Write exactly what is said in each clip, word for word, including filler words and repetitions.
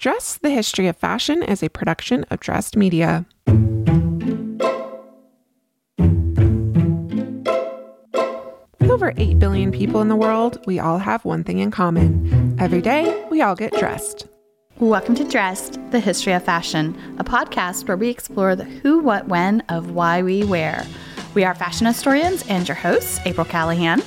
Dress, the History of Fashion is a production of Dressed Media. With over eight billion people in the world, we all have one thing in common. Every day, we all get dressed. Welcome to Dressed, the History of Fashion, a podcast where we explore the who, what, when of why we wear. We are fashion historians and your hosts, April Callahan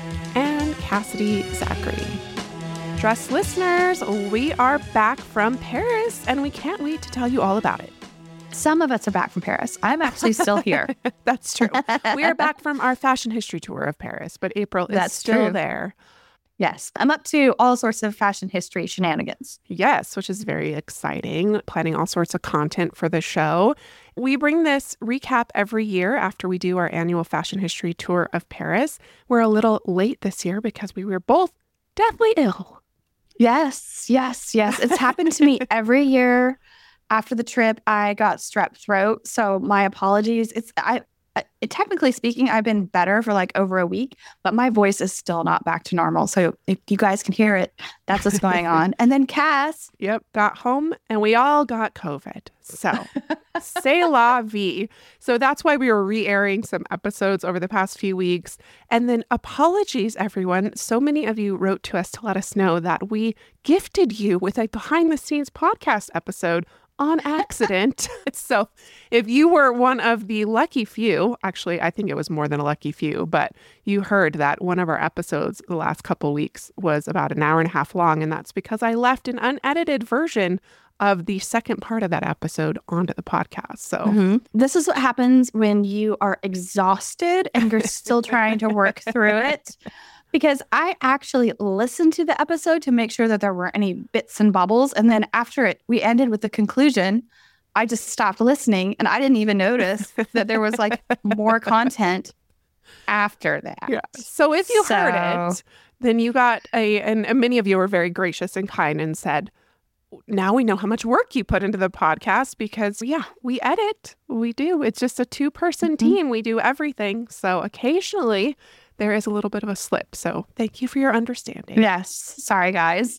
and Cassidy Zachary. Dressed listeners, we are back from Paris, and we can't wait to tell you all about it. Some of us are back from Paris. I'm actually still here. That's true. We are back from our fashion history tour of Paris, but April is That's still true. there. Yes, I'm up to all sorts of fashion history shenanigans. Yes, which is very exciting. Planning all sorts of content for the show. We bring this recap every year after we do our annual fashion history tour of Paris. We're a little late this year because we were both deathly ill. Yes, yes, yes. It's happened to me every year. After the trip, I got strep throat. So my apologies. It's I. It, technically speaking, I've been better for like over a week, but my voice is still not back to normal. So if you guys can hear it, that's what's going on. And then Cass. Yep, got home and we all got COVID. So c'est la vie. So that's why we were re-airing some episodes over the past few weeks. And then apologies, everyone. So many of you wrote to us to let us know that we gifted you with a behind the scenes podcast episode on accident. So if you were one of the lucky few, actually, I think it was more than a lucky few, but you heard that one of our episodes the last couple weeks was about an hour and a half long. And that's because I left an unedited version of the second part of that episode onto the podcast. So mm-hmm. This is what happens when you are exhausted and you're still trying to work through it. Because I actually listened to the episode to make sure that there weren't any bits and bobbles. And then after it, we ended with the conclusion. I just stopped listening and I didn't even notice that there was like more content after that. Yeah. So if you so, heard it, then you got a, and, and many of you were very gracious and kind and said, now we know how much work you put into the podcast because, yeah, we edit. We do. It's just a two-person mm-hmm. team. We do everything. So occasionally there is a little bit of a slip. So thank you for your understanding. Yes. Sorry, guys.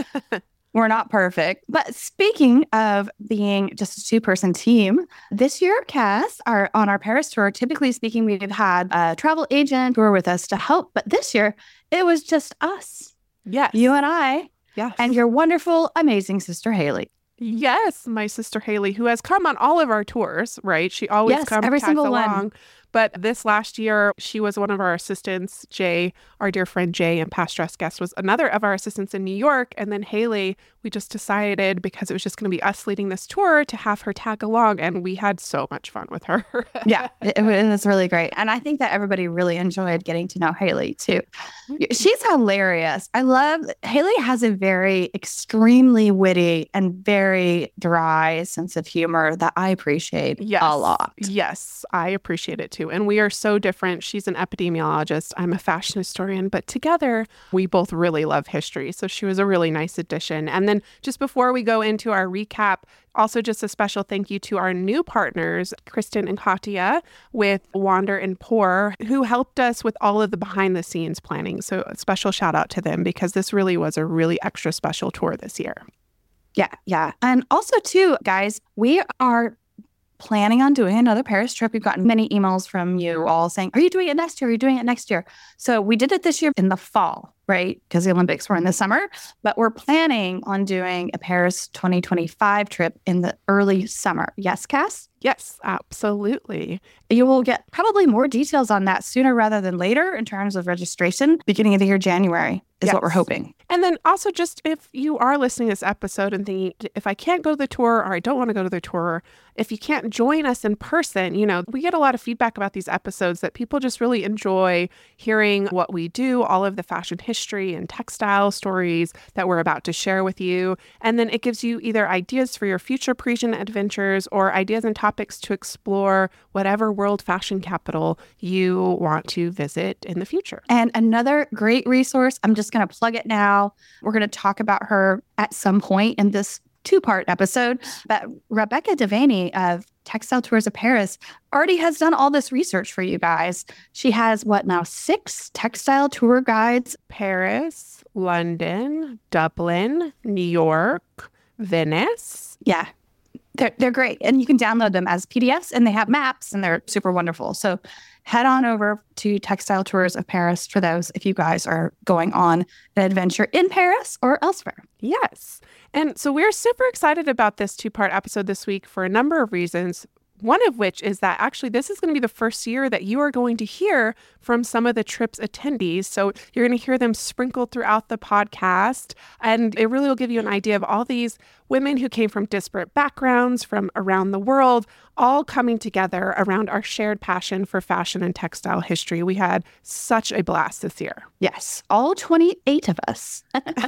We're not perfect. But speaking of being just a two-person team, this year, Cass, our, on our Paris tour, typically speaking, we've had a travel agent who were with us to help. But this year, it was just us. Yes. You and I. Yes. And your wonderful, amazing sister, Haley. Yes, my sister Haley, who has come on all of our tours, right? She always yes, comes every single along. One. But this last year, she was one of our assistants. Jay, our dear friend Jay and past dress guest, was another of our assistants in New York. And then Haley, we just decided, because it was just going to be us leading this tour, to have her tag along. And we had so much fun with her. Yeah, it, it was really great. And I think that everybody really enjoyed getting to know Haley, too. She's hilarious. I love, Haley has a very extremely witty and very dry sense of humor that I appreciate yes. a lot. Yes, I appreciate it, too. And we are so different. She's an epidemiologist. I'm a fashion historian. But together, we both really love history. So she was a really nice addition. And then just before we go into our recap, also just a special thank you to our new partners, Kristen and Katya with Wander and Pour, who helped us with all of the behind the scenes planning. So a special shout out to them because this really was a really extra special tour this year. Yeah, yeah. And also, too, guys, we are planning on doing another Paris trip. We've gotten many emails from you all saying, are you doing it next year? Are you doing it next year? So we did it this year in the fall, right? Because the Olympics were in the summer. But we're planning on doing a Paris twenty twenty-five trip in the early summer. Yes, Cass? Yes, absolutely. You will get probably more details on that sooner rather than later in terms of registration. Beginning of the year, January is yes. what we're hoping. And then also just if you are listening to this episode and thinking, if I can't go to the tour or I don't want to go to the tour, if you can't join us in person, you know, we get a lot of feedback about these episodes that people just really enjoy hearing what we do, all of the fashion history and textile stories that we're about to share with you. And then it gives you either ideas for your future Parisian adventures or ideas and topics to explore whatever world fashion capital you want to visit in the future. And another great resource, I'm just going to plug it now. We're going to talk about her at some point in this two-part episode, but Rebecca Devaney of Textile Tours of Paris already has done all this research for you guys. She has, what now, six textile tour guides? Paris, London, Dublin, New York, Venice. Yeah. They're, they're great. And you can download them as P D Fs, and they have maps, and they're super wonderful. So head on over to Textile Tours of Paris for those if you guys are going on an adventure in Paris or elsewhere. Yes. And so we're super excited about this two-part episode this week for a number of reasons. One of which is that actually this is going to be the first year that you are going to hear from some of the trip's attendees. So you're going to hear them sprinkled throughout the podcast. And it really will give you an idea of all these women who came from disparate backgrounds from around the world, all coming together around our shared passion for fashion and textile history. We had such a blast this year. Yes, all twenty-eight of us.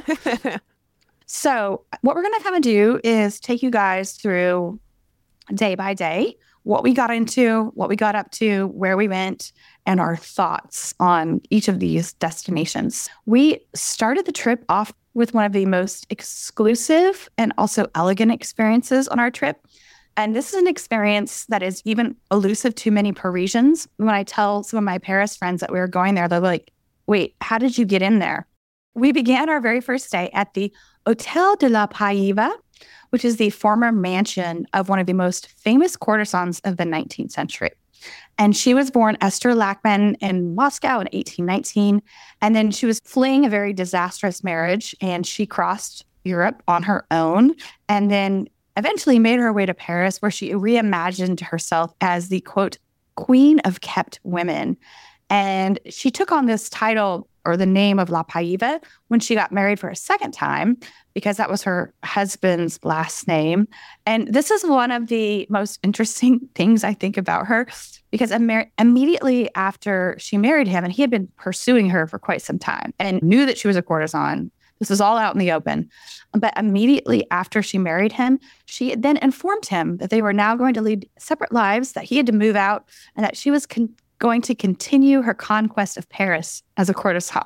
So what we're going to kind of do is take you guys through day by day, what we got into, what we got up to, where we went, and our thoughts on each of these destinations. We started the trip off with one of the most exclusive and also elegant experiences on our trip. And this is an experience that is even elusive to many Parisians. When I tell some of my Paris friends that we were going there, they're like, wait, how did you get in there? We began our very first day at the Hôtel de la Pailleva, which is the former mansion of one of the most famous courtesans of the nineteenth century. And she was born Esther Lachmann in Moscow in eighteen nineteen. And then she was fleeing a very disastrous marriage, and she crossed Europe on her own, and then eventually made her way to Paris, where she reimagined herself as the, quote, queen of kept women. And she took on this title, or the name of La Pailleva, when she got married for a second time, because that was her husband's last name. And this is one of the most interesting things I think about her, because Im- immediately after she married him, and he had been pursuing her for quite some time and knew that she was a courtesan. This was all out in the open. But immediately after she married him, she then informed him that they were now going to lead separate lives, that he had to move out, and that she was con- going to continue her conquest of Paris as a courtesan.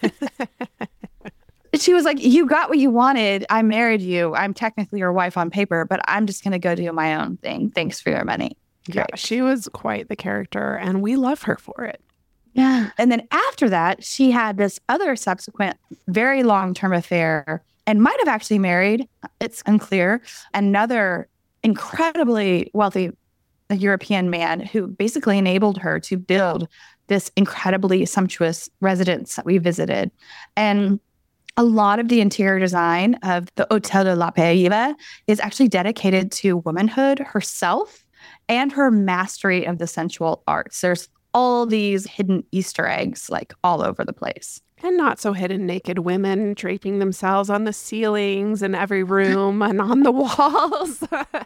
She was like, you got what you wanted. I married you. I'm technically your wife on paper, but I'm just going to go do my own thing. Thanks for your money. Great. Yeah, she was quite the character, and we love her for it. Yeah. And then after that, she had this other subsequent very long-term affair, and might have actually married, it's unclear, another incredibly wealthy European man who basically enabled her to build this incredibly sumptuous residence that we visited. And a lot of the interior design of the Hôtel de la Pailleva is actually dedicated to womanhood herself and her mastery of the sensual arts. There's all these hidden Easter eggs like all over the place. And not so hidden naked women draping themselves on the ceilings in every room and on the walls.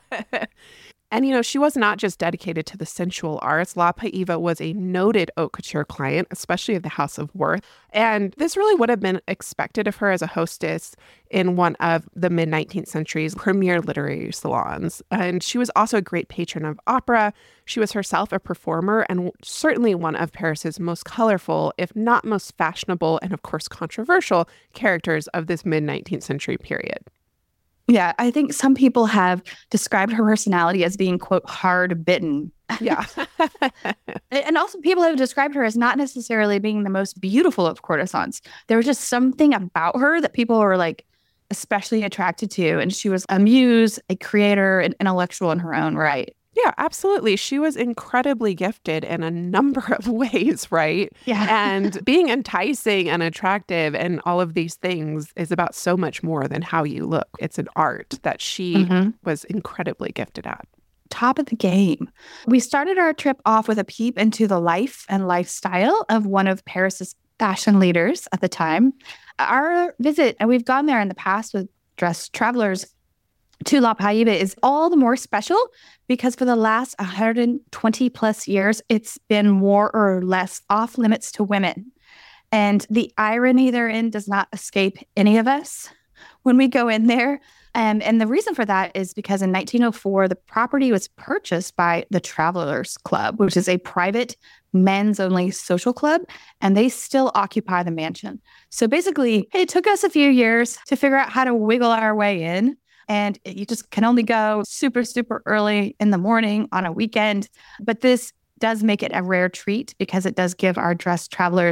And, you know, she was not just dedicated to the sensual arts. La Pailleva was a noted haute couture client, especially of the House of Worth. And this really would have been expected of her as a hostess in one of the mid-nineteenth century's premier literary salons. And she was also a great patron of opera. She was herself a performer, and certainly one of Paris's most colorful, if not most fashionable, and of course controversial characters of this mid-nineteenth century period. Yeah, I think some people have described her personality as being, quote, hard bitten. Yeah. And also people have described her as not necessarily being the most beautiful of courtesans. There was just something about her that people were like especially attracted to. And she was a muse, a creator, an intellectual in her own right. Yeah, absolutely. She was incredibly gifted in a number of ways, right? Yeah. And being enticing and attractive and all of these things is about so much more than how you look. It's an art that she mm-hmm. was incredibly gifted at. Top of the game. We started our trip off with a peep into the life and lifestyle of one of Paris's fashion leaders at the time. Our visit, and we've gone there in the past with dressed travelers, to La Pailleva is all the more special because for the last one hundred twenty plus years, it's been more or less off limits to women. And the irony therein does not escape any of us when we go in there. Um, and the reason for that is because in nineteen oh four, the property was purchased by the Travelers Club, which is a private men's-only social club, and they still occupy the mansion. So basically, it took us a few years to figure out how to wiggle our way in. And you just can only go super, super early in the morning on a weekend. But this does make it a rare treat because it does give our dressed travelers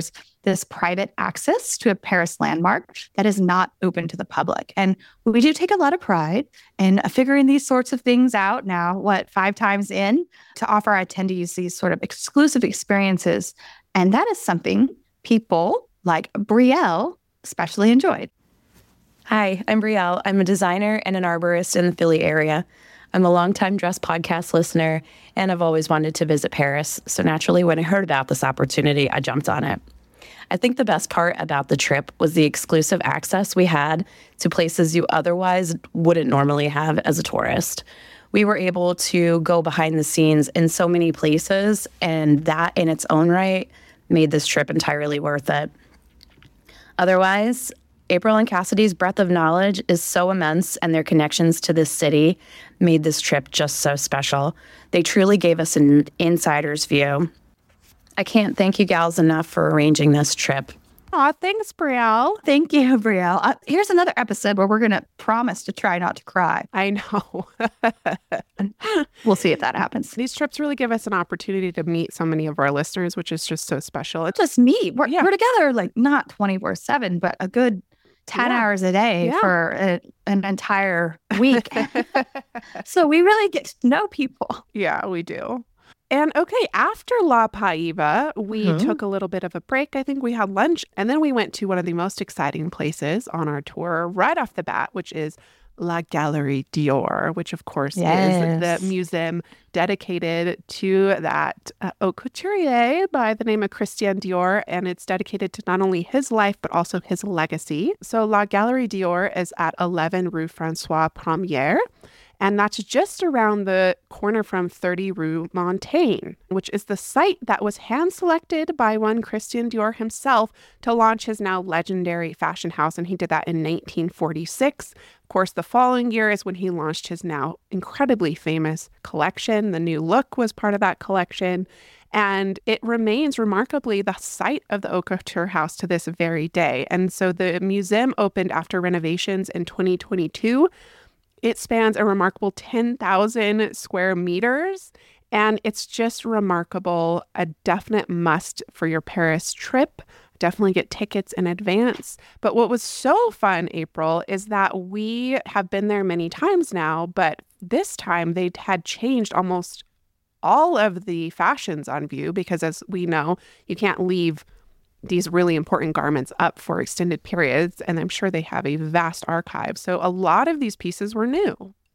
this private access to a Paris landmark that is not open to the public. And we do take a lot of pride in figuring these sorts of things out now, what, five times in, to offer our attendees these sort of exclusive experiences. And that is something people like Brielle especially enjoyed. Hi, I'm Brielle. I'm a designer and an arborist in the Philly area. I'm a longtime Dress podcast listener, and I've always wanted to visit Paris. So naturally, when I heard about this opportunity, I jumped on it. I think the best part about the trip was the exclusive access we had to places you otherwise wouldn't normally have as a tourist. We were able to go behind the scenes in so many places, and that in its own right made this trip entirely worth it. Otherwise, April and Cassidy's breadth of knowledge is so immense, and their connections to this city made this trip just so special. They truly gave us an insider's view. I can't thank you gals enough for arranging this trip. Aw, thanks, Brielle. Thank you, Brielle. Uh, here's another episode where we're going to promise to try not to cry. I know. We'll see if that happens. These trips really give us an opportunity to meet so many of our listeners, which is just so special. It's Just meet. We're, Yeah. we're together, like not twenty-four seven, but a good ten Yeah. hours a day Yeah. for a, an entire week. So we really get to know people. Yeah, we do. And okay, after La Paiva, we Mhm. took a little bit of a break. I think we had lunch, and then we went to one of the most exciting places on our tour right off the bat, which is La Galerie Dior, which of course Yes. is the museum dedicated to that uh, haute couturier by the name of Christian Dior, and it's dedicated to not only his life but also his legacy. So La Galerie Dior is at eleven Rue Francois Premier. And that's just around the corner from thirty Rue Montaigne, which is the site that was hand-selected by one Christian Dior himself to launch his now legendary fashion house. And he did that in nineteen forty-six. Of course, the following year is when he launched his now incredibly famous collection. The new look was part of that collection. And it remains remarkably the site of the haute couture house to this very day. And so the museum opened after renovations in twenty twenty-two. It spans a remarkable ten thousand square meters, and it's just remarkable, a definite must for your Paris trip. Definitely get tickets in advance. But what was so fun, April, is that we have been there many times now, but this time they had changed almost all of the fashions on view because, as we know, you can't leave these really important garments up for extended periods, and I'm sure they have a vast archive. So a lot of these pieces were new.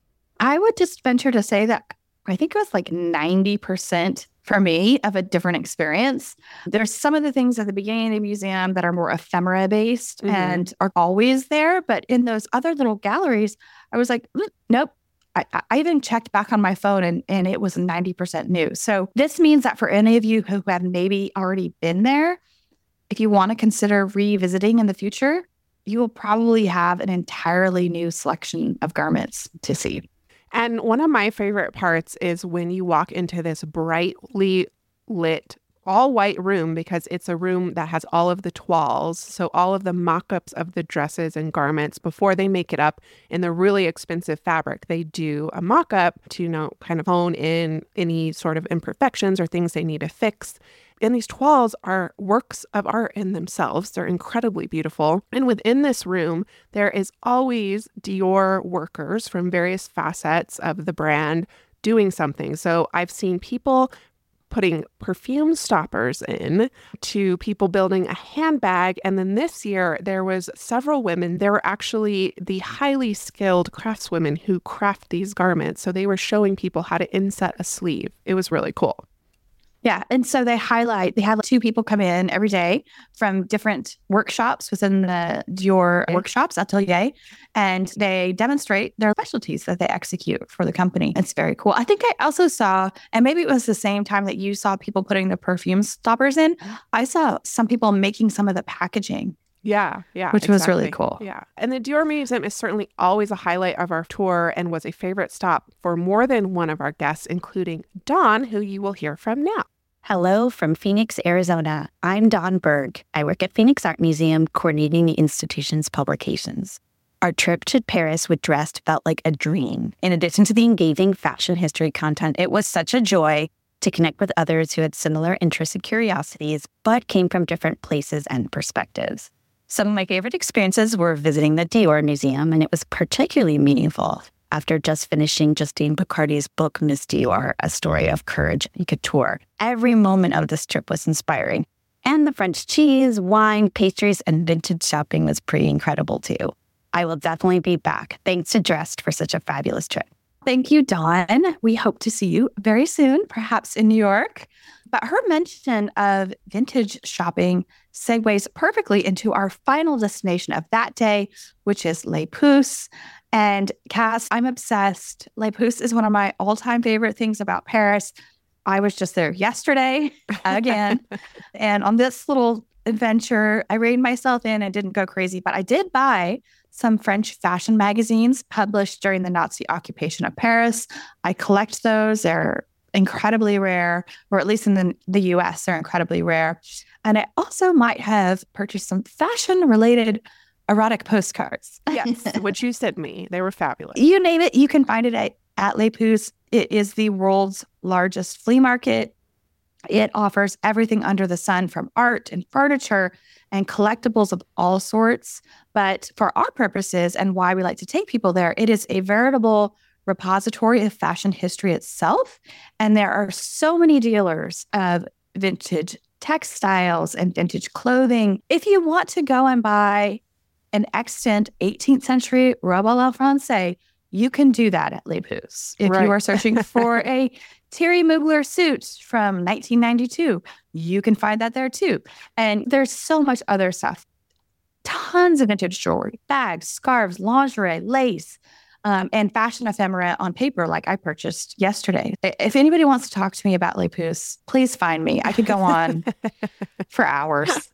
I would just venture to say that I think it was like ninety percent for me of a different experience. There's some of the things at the beginning of the museum that are more ephemera based Mhm. and are always there. But in those other little galleries, I was like, "Mm, nope. I, I even checked back on my phone and, and it was ninety percent new. So this means that for any of you who have maybe already been there, if you want to consider revisiting in the future, you will probably have an entirely new selection of garments to see. And one of my favorite parts is when you walk into this brightly lit all white room, because it's a room that has all of the toiles, so all of the mock-ups of the dresses and garments before they make it up in the really expensive fabric. They do a mock-up to, you know, kind of hone in any sort of imperfections or things they need to fix. And these toiles are works of art in themselves. They're incredibly beautiful. And within this room, there is always Dior workers from various facets of the brand doing something. So I've seen people putting perfume stoppers in, to people building a handbag. And then this year, there was several women. They were actually the highly skilled craftswomen who craft these garments. So they were showing people how to inset a sleeve. It was really cool. Yeah. And so they highlight, they have two people come in every day from different workshops within the Dior workshops, atelier, and they demonstrate their specialties that they execute for the company. It's very cool. I think I also saw, and maybe it was the same time that you saw people putting the perfume stoppers in, I saw some people making some of the packaging. Yeah, yeah. Which was really exactly. cool. Yeah. And the Dior Museum is certainly always a highlight of our tour and was a favorite stop for more than one of our guests, including Dawn, who you will hear from now. Hello from Phoenix, Arizona. I'm Dawn Berg. I work at Phoenix Art Museum, coordinating the institution's publications. Our trip to Paris with Dressed felt like a dream. In addition to the engaging fashion history content, it was such a joy to connect with others who had similar interests and curiosities, but came from different places and perspectives. Some of my favorite experiences were visiting the Dior Museum, and it was particularly meaningful after just finishing Justine Picardi's book, Miss Dior, A Story of Courage and Couture. Every moment of this trip was inspiring. And the French cheese, wine, pastries, and vintage shopping was pretty incredible too. I will definitely be back. Thanks to Dressed for such a fabulous trip. Thank you, Dawn. We hope to see you very soon, perhaps in New York. But her mention of vintage shopping segues perfectly into our final destination of that day, which is Les Puces. And Cass, I'm obsessed. Les Puces is one of my all-time favorite things about Paris. I was just there yesterday again. And on this little adventure, I reined myself in and didn't go crazy, but I did buy some French fashion magazines published during the Nazi occupation of Paris. I collect those. They're incredibly rare, or at least in the, the U S, they're incredibly rare. And I also might have purchased some fashion-related erotic postcards. Yes, which you sent me. They were fabulous. You name it, you can find it at, at Les Puces. It is the world's largest flea market. It offers everything under the sun, from art and furniture and collectibles of all sorts. But for our purposes and why we like to take people there, it is a veritable repository of fashion history itself. And there are so many dealers of vintage textiles and vintage clothing. If you want to go and buy an extant eighteenth century robe à la Francais, you can do that at Les Puces. If Right. you are searching for a Thierry Mugler suit from nineteen ninety-two, you can find that there too. And there's so much other stuff. Tons of vintage jewelry, bags, scarves, lingerie, lace, um, and fashion ephemera on paper like I purchased yesterday. If anybody wants to talk to me about Les Puces, please find me. I could go on for hours.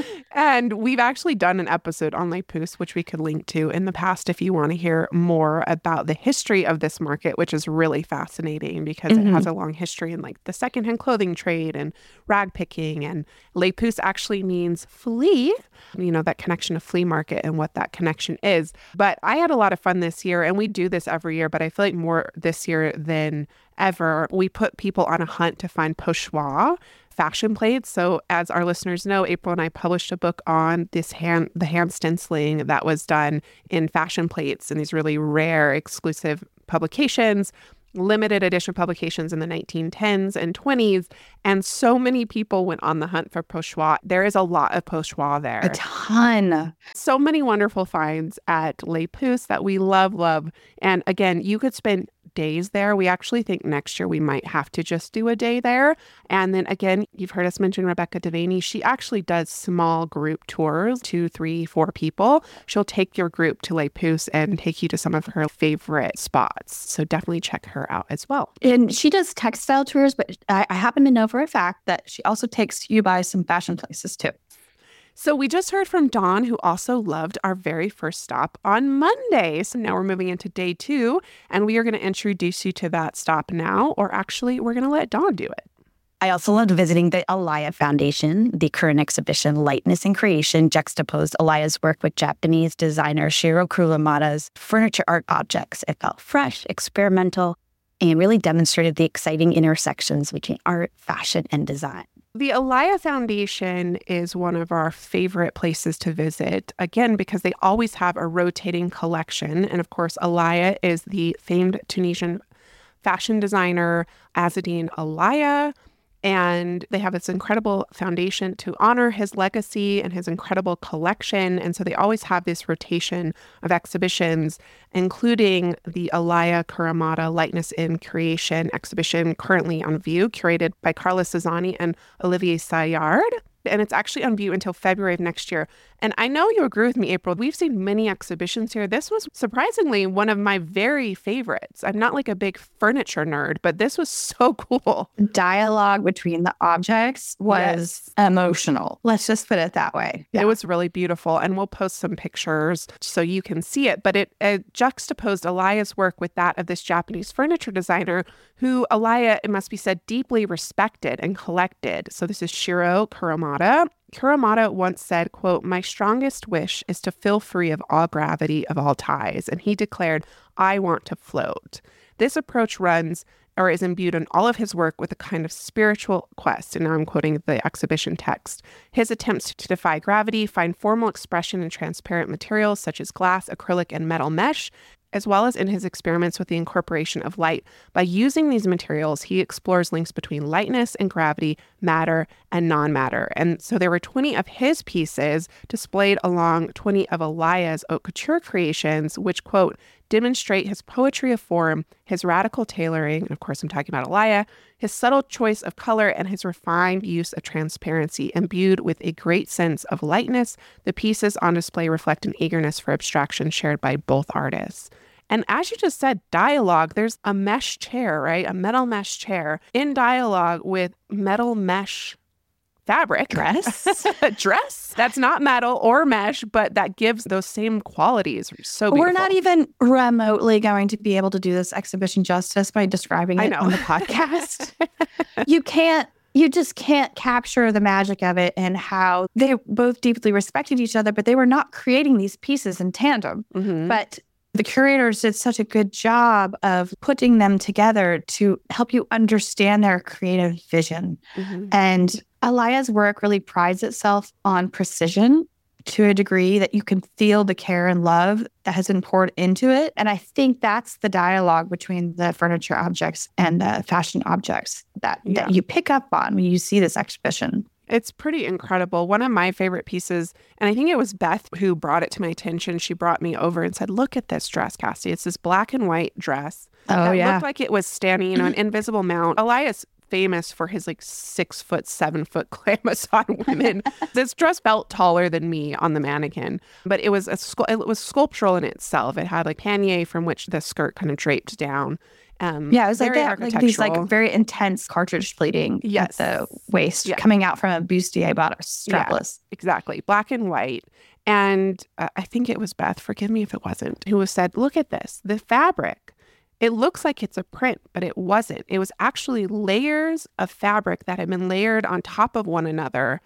And we've actually done an episode on Les Puces, which we could link to in the past if you want to hear more about the history of this market, which is really fascinating because Mm-hmm. it has a long history in like the secondhand clothing trade and rag picking. And Les Puces actually means flea, you know, that connection to flea market and what that connection is. But I had a lot of fun this year, and we do this every year, but I feel like more this year than ever. We put people on a hunt to find pochoir fashion plates. So as our listeners know, April and I published a book on this hand, the hand stenciling that was done in fashion plates and these really rare exclusive publications, limited edition publications in the nineteen tens and twenties. And so many people went on the hunt for pochoir. There is a lot of pochoir there. A ton. So many wonderful finds at Les Puces that we love, love. And again, you could spend days there. We actually think next year we might have to just do a day there. And then again, you've heard us mention Rebecca Devaney. She actually does small group tours, two, three, four people. She'll take your group to Les Puces and take you to some of her favorite spots. So definitely check her out as well. And she does textile tours, but I, I happen to know for a fact that she also takes you by some fashion places too. So we just heard from Dawn, who also loved our very first stop on Monday. So now we're moving into day two, and we are going to introduce you to that stop now, or actually we're going to let Dawn do it. I also loved visiting the Alaya Foundation. The current exhibition, Lightness and Creation, juxtaposed Alaya's work with Japanese designer Shiro Kuramada's furniture art objects. It felt fresh, experimental, and really demonstrated the exciting intersections between art, fashion, and design. The Alaya Foundation is one of our favorite places to visit, again, because they always have a rotating collection. And of course, Alaya is the famed Tunisian fashion designer, Azzedine Alaya. And they have this incredible foundation to honor his legacy and his incredible collection. And so they always have this rotation of exhibitions, including the Alaya Kuramada Lightness in Creation exhibition currently on view, curated by Carla Cezanne and Olivier Saillard. And it's actually on view until February of next year. And I know you agree with me, April. We've seen many exhibitions here. This was surprisingly one of my very favorites. I'm not like a big furniture nerd, but this was so cool. Dialogue between the objects was Yes. emotional. Let's just put it that way. It was really beautiful. And we'll post some pictures so you can see it. But it, it juxtaposed Alaya's work with that of this Japanese furniture designer who Alaya, it must be said, deeply respected and collected. So this is Shiro Kuramada. Kuramada once said, quote, "My strongest wish is to feel free of all gravity, of all ties." And he declared, "I want to float." This approach runs or is imbued in all of his work with a kind of spiritual quest. And now I'm quoting the exhibition text. His attempts to defy gravity find formal expression in transparent materials such as glass, acrylic, and metal mesh, as well as in his experiments with the incorporation of light. By using these materials, he explores links between lightness and gravity, matter and non-matter. And so there were twenty of his pieces displayed along twenty of Alaya's haute couture creations, which, quote, demonstrate his poetry of form, his radical tailoring, and of course I'm talking about Alaya, his subtle choice of color, and his refined use of transparency. Imbued with a great sense of lightness, the pieces on display reflect an eagerness for abstraction shared by both artists. And as you just said, dialogue, there's a mesh chair, right? A metal mesh chair in dialogue with metal mesh fabric. Dress? A dress that's not metal or mesh, but that gives those same qualities. So beautiful. We're not even remotely going to be able to do this exhibition justice by describing I it know. on the podcast. You can't, you just can't capture the magic of it and how they both deeply respected each other, but they were not creating these pieces in tandem. Mm-hmm. But the curators did such a good job of putting them together to help you understand their creative vision. Mm-hmm. And Alaya's work really prides itself on precision to a degree that you can feel the care and love that has been poured into it. And I think that's the dialogue between the furniture objects and the fashion objects that, Yeah. that you pick up on when you see this exhibition. It's pretty incredible. One of my favorite pieces, and I think it was Beth who brought it to my attention. She brought me over and said, look at this dress, Cassie. It's this black and white dress. Oh, that yeah. looked like it was standing, you know, an invisible mount. Alaya's famous for his like six foot, seven foot Amazon women. This dress felt taller than me on the mannequin, but it was a scu- it was sculptural in itself. It had like pannier from which the skirt kind of draped down. Um, Yeah, it was like very that, like these like architectural. very intense cartridge pleating Yes. at the waist Yeah. coming out from a bustier bodice, Yeah. strapless. Exactly. Black and white. And uh, I think it was Beth, forgive me if it wasn't, who was said, look at this, the fabric. It looks like it's a print, but it wasn't. It was actually layers of fabric that had been layered on top of one another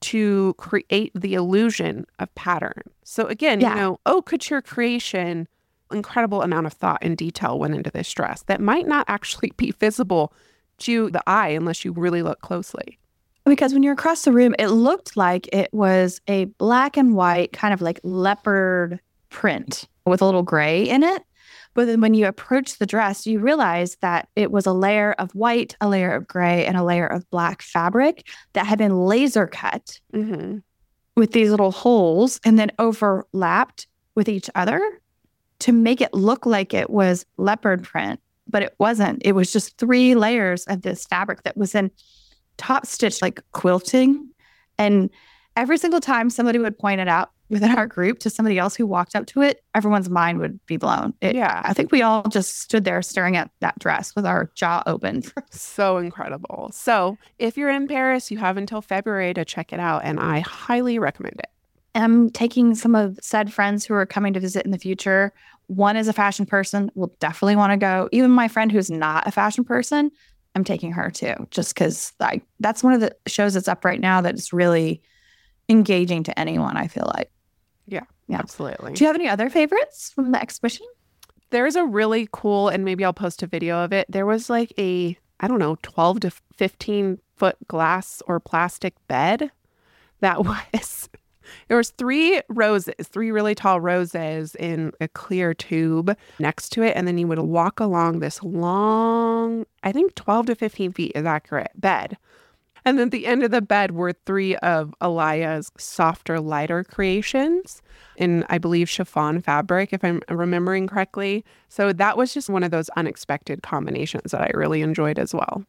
to create the illusion of pattern. So again, Yeah. you know, haute couture creation, incredible amount of thought and detail went into this dress that might not actually be visible to the eye unless you really look closely. Because when you're across the room, it looked like it was a black and white kind of like leopard print with a little gray in it. But then when you approach the dress, you realize that it was a layer of white, a layer of gray, and a layer of black fabric that had been laser cut Mm-hmm. with these little holes and then overlapped with each other to make it look like it was leopard print, but it wasn't. It was just three layers of this fabric that was in top stitch, like quilting. And every single time somebody would point it out within our group to somebody else who walked up to it, everyone's mind would be blown. It, Yeah. I think we all just stood there staring at that dress with our jaw open. So incredible. So if you're in Paris, you have until February to check it out, and I highly recommend it. I'm taking some of said friends who are coming to visit in the future. One is a fashion person, will definitely want to go. Even my friend who's not a fashion person, I'm taking her too, just because like that's one of the shows that's up right now that is really engaging to anyone, I feel like. Yeah, Yeah. absolutely. Do you have any other favorites from the exhibition? There's a really cool, and maybe I'll post a video of it. There was like a, I don't know, twelve to fifteen foot glass or plastic bed that was, there was three roses, three really tall roses in a clear tube next to it. And then you would walk along this long, I think twelve to fifteen feet is accurate, bed. And then at the end of the bed were three of Alaya's softer, lighter creations in, I believe, chiffon fabric, if I'm remembering correctly. So that was just one of those unexpected combinations that I really enjoyed as well.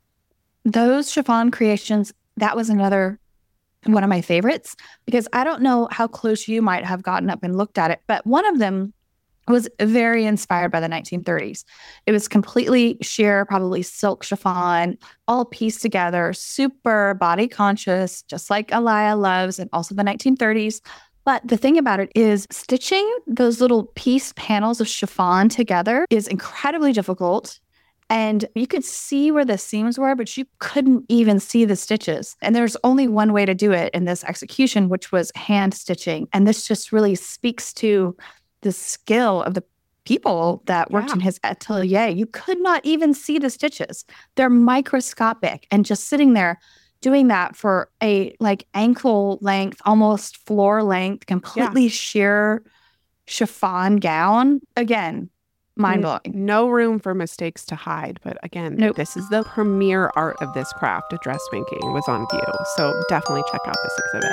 Those chiffon creations, that was another one of my favorites because I don't know how close you might have gotten up and looked at it, but one of them was very inspired by the nineteen thirties. It was completely sheer, probably silk chiffon, all pieced together, super body conscious, just like Alaya loves, and also the nineteen thirties. But the thing about it is stitching those little piece panels of chiffon together is incredibly difficult. And you could see where the seams were, but you couldn't even see the stitches. And there's only one way to do it in this execution, which was hand stitching. And this just really speaks to the skill of the people that worked Yeah. in his atelier. You could not even see the stitches. They're microscopic, and just sitting there doing that for a like ankle length, almost floor length, completely sheer chiffon gown. Again, mind blowing. No room for mistakes to hide. But again, Nope. this is the premier art of this craft. Dressmaking was on view. So definitely check out this exhibit.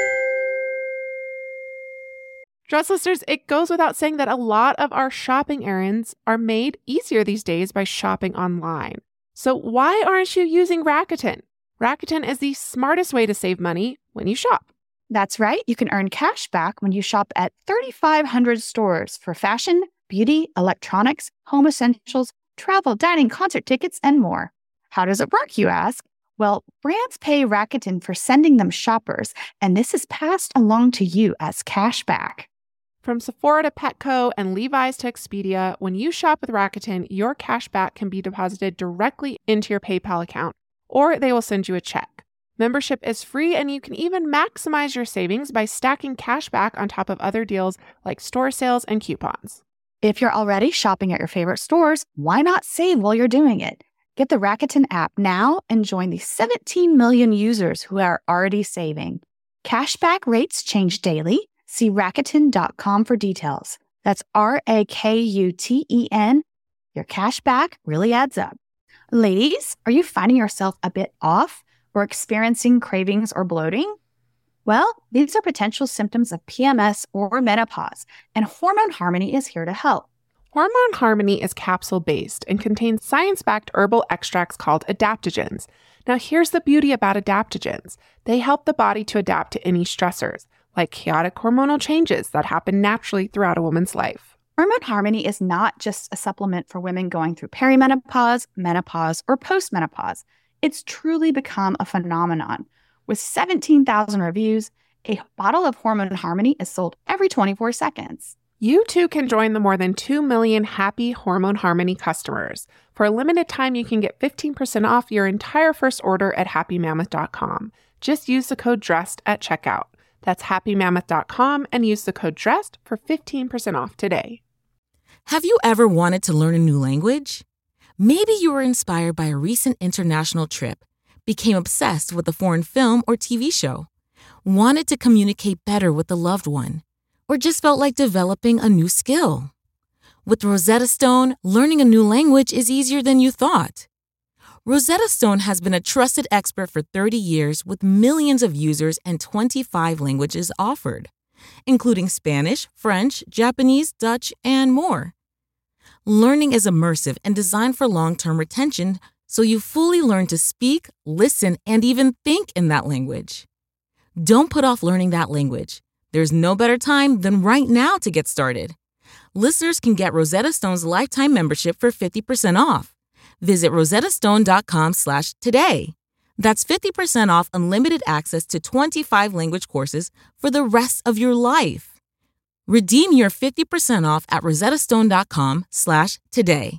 Dress listeners, it goes without saying that a lot of our shopping errands are made easier these days by shopping online. So why aren't you using Rakuten? Rakuten is the smartest way to save money when you shop. That's right. You can earn cash back when you shop at thirty-five hundred stores for fashion, beauty, electronics, home essentials, travel, dining, concert tickets, and more. How does it work, you ask? Well, brands pay Rakuten for sending them shoppers, and this is passed along to you as cash back. From Sephora to Petco and Levi's to Expedia, when you shop with Rakuten, your cash back can be deposited directly into your PayPal account, or they will send you a check. Membership is free, and you can even maximize your savings by stacking cash back on top of other deals like store sales and coupons. If you're already shopping at your favorite stores, why not save while you're doing it? Get the Rakuten app now and join the seventeen million users who are already saving. Cashback rates change daily. See Rakuten dot com for details. That's R A K U T E N. Your cash back really adds up. Ladies, are you finding yourself a bit off or experiencing cravings or bloating? Well, these are potential symptoms of P M S or menopause, and Hormone Harmony is here to help. Hormone Harmony is capsule-based and contains science-backed herbal extracts called adaptogens. Now, here's the beauty about adaptogens. They help the body to adapt to any stressors, like chaotic hormonal changes that happen naturally throughout a woman's life. Hormone Harmony is not just a supplement for women going through perimenopause, menopause, or postmenopause. It's truly become a phenomenon. With seventeen thousand reviews, a bottle of Hormone Harmony is sold every twenty-four seconds. You too can join the more than two million happy Hormone Harmony customers. For a limited time, you can get fifteen percent off your entire first order at happy mammoth dot com. Just use the code DRESSED at checkout. That's happy mammoth dot com and use the code DRESSED for fifteen percent off today. Have you ever wanted to learn a new language? Maybe you were inspired by a recent international trip, became obsessed with a foreign film or T V show, wanted to communicate better with a loved one, or just felt like developing a new skill. With Rosetta Stone, learning a new language is easier than you thought. Rosetta Stone has been a trusted expert for thirty years with millions of users and twenty-five languages offered, including Spanish, French, Japanese, Dutch, and more. Learning is immersive and designed for long-term retention, so you fully learn to speak, listen, and even think in that language. Don't put off learning that language. There's no better time than right now to get started. Listeners can get Rosetta Stone's lifetime membership for fifty percent off. Visit rosettastone.com slash today. That's fifty percent off unlimited access to twenty-five language courses for the rest of your life. Redeem your fifty percent off at rosettastone.com slash today.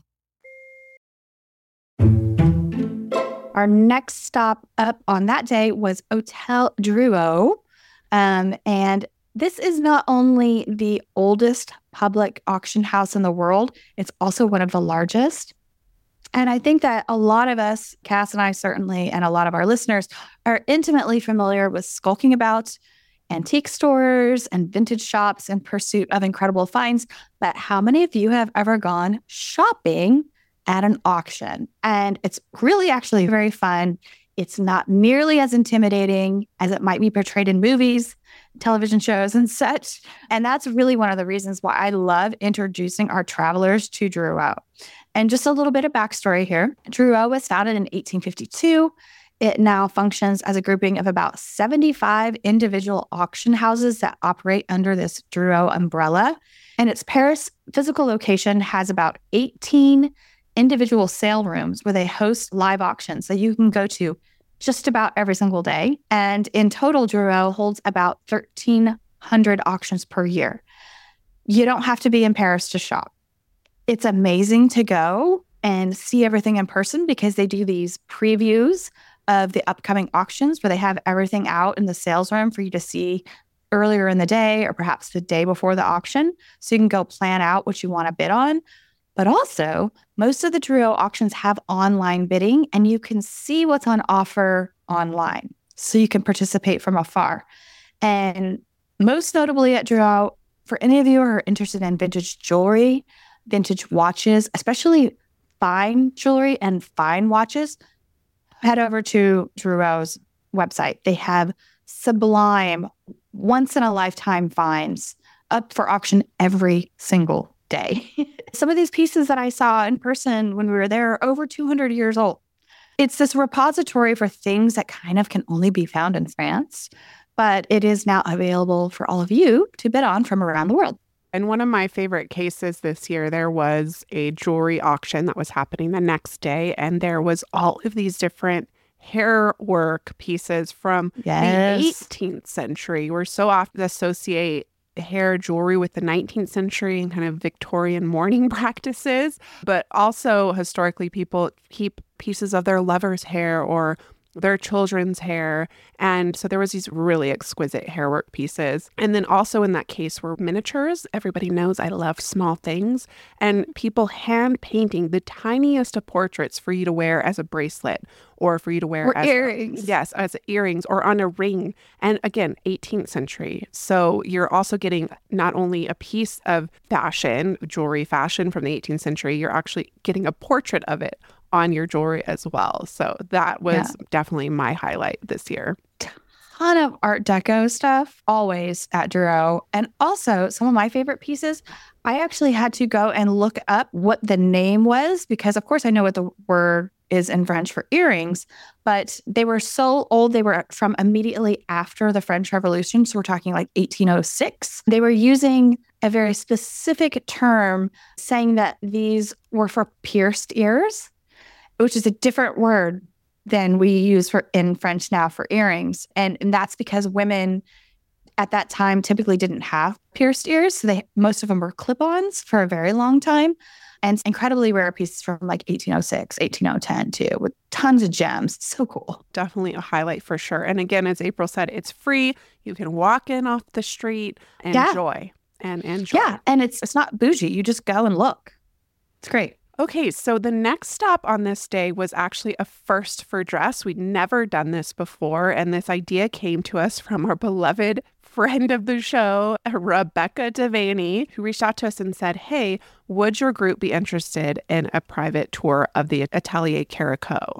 Our next stop up on that day was Hotel Drouot. Um, and this is not only the oldest public auction house in the world, it's also one of the largest. And I think that a lot of us, Cass and I certainly, and a lot of our listeners, are intimately familiar with skulking about antique stores and vintage shops in pursuit of incredible finds. But how many of you have ever gone shopping at an auction? And it's really actually very fun. It's not nearly as intimidating as it might be portrayed in movies, television shows, and such. And that's really one of the reasons why I love introducing our travelers to Drouot. And just a little bit of backstory here. Drouot was founded in eighteen fifty-two. It now functions as a grouping of about seventy-five individual auction houses that operate under this Drouot umbrella. And its Paris physical location has about eighteen individual sale rooms where they host live auctions that you can go to just about every single day. And in total, Drouot holds about thirteen hundred auctions per year. You don't have to be in Paris to shop. It's amazing to go and see everything in person because they do these previews of the upcoming auctions where they have everything out in the sales room for you to see earlier in the day or perhaps the day before the auction. So you can go plan out what you want to bid on. But also, most of the Drouot auctions have online bidding, and you can see what's on offer online. So you can participate from afar. And most notably at Drouot, for any of you who are interested in vintage jewelry, vintage watches, especially fine jewelry and fine watches, head over to Drouot's website. They have sublime, once-in-a-lifetime finds up for auction every single day. Some of these pieces that I saw in person when we were there are over two hundred years old. It's this repository for things that kind of can only be found in France, but it is now available for all of you to bid on from around the world. And one of my favorite cases this year, there was a jewelry auction that was happening the next day, and there was all of these different hair work pieces from Yes. the eighteenth century. We're so often associate hair jewelry with the nineteenth century and kind of Victorian mourning practices, but also historically people keep pieces of their lover's hair or their children's hair. And so there was these really exquisite hair work pieces. And then also in that case were miniatures. Everybody knows I love small things. And people hand painting the tiniest of portraits for you to wear as a bracelet or for you to wear Or as earrings. Yes, as earrings or on a ring. And again, eighteenth century. So you're also getting not only a piece of fashion, jewelry fashion from the eighteenth century, you're actually getting a portrait of it on your jewelry as well. So that was Yeah. definitely my highlight this year. Ton of Art Deco stuff always at Drouot. And also some of my favorite pieces, I actually had to go and look up what the name was because of course I know what the word is in French for earrings, but they were so old. They were from immediately after the French Revolution. So we're talking like eighteen oh six. They were using a very specific term saying that these were for pierced ears, which is a different word than we use for in French now for earrings. And, and that's because women at that time typically didn't have pierced ears. So they most of them were clip-ons for a very long time. And incredibly rare pieces from like eighteen oh six, eighteen ten too, with tons of gems. So cool. Definitely a highlight for sure. And again, as April said, it's free. You can walk in off the street and Yeah. enjoy and enjoy. Yeah. And it's it's not bougie. You just go and look. It's great. Okay, so the next stop on this day was actually a first for dress. We'd never done this before, and this idea came to us from our beloved friend of the show, Rebecca Devaney, who reached out to us and said, hey, would your group be interested in a private tour of the Atelier Caraco?